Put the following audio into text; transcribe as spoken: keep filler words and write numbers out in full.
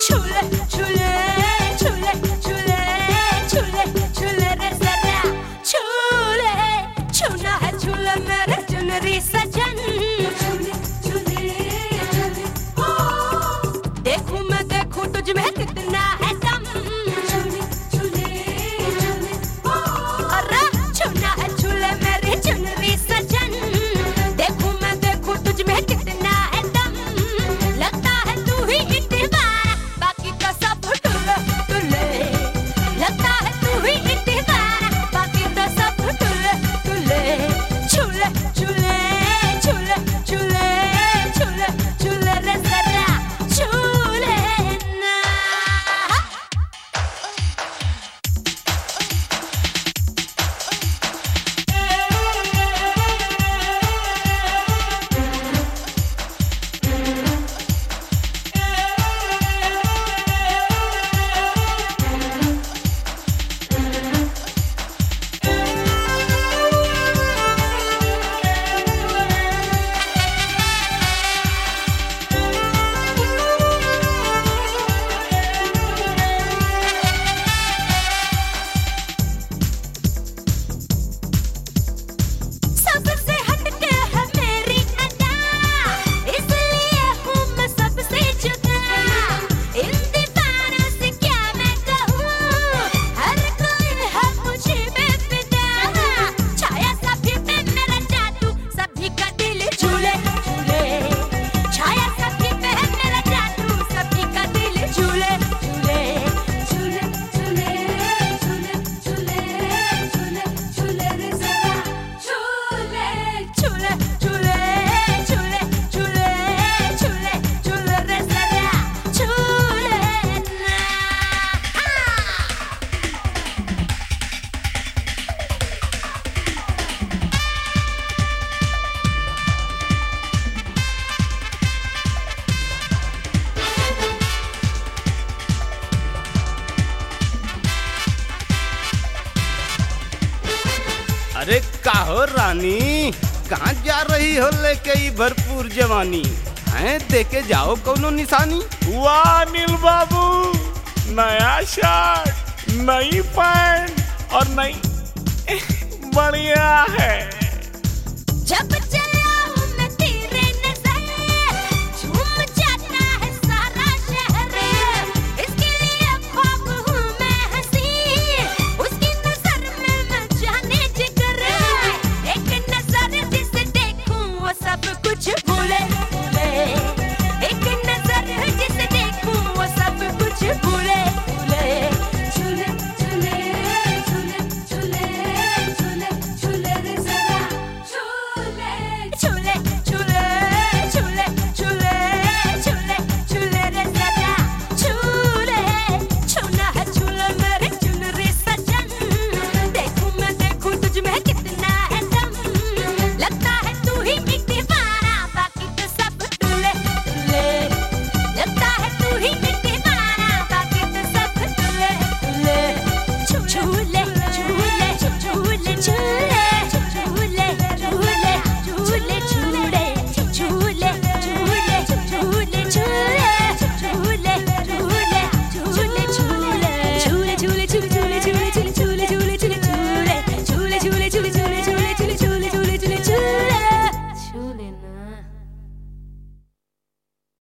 झूले झूले झूले झूले झूले झूले रे जरा झूले छूना है झूला मेरे चुनरी सजन झूले झूले झूले देखूं मैं देखूं तुझ में कितना है दम झूले झूले झूले अरे छूना है झूला मेरे चुनरी सजन देखूं मैं देखूं तुझ में कितना है दम लगता है तू ही इतवारा बाकी तो सब टुले टुले लगता है तू ही इतवारा बाकी तो सब टुले टुले झूले झूले झूले झूले झूले झूले रे जरा झूले ना सबसे हटके है मेरी अदा इसलिए हूँ मैं सबसे जुदा इन दीवारों से क्या मैं कहूँ हर कोई है मुझे बेफिदा छाया सभी पे मेरा जादू सभी का दिल झूले झूले छाया सभी पे है मेरा जादू सभी का दिल झूले झूले झूले झूले झूले झूले झूले झूले रे जरा झूले झूले झूले झूले झूले झूले झूले रे जरा झूले ना अरे काहो रानी कहाँ जा रही हो लेके ई भरपूर जवानी हैं देके जाओ कौनो निशानी। वाह नील बाबू, नया शर्ट, नई पैंट और नई बढ़िया है। जब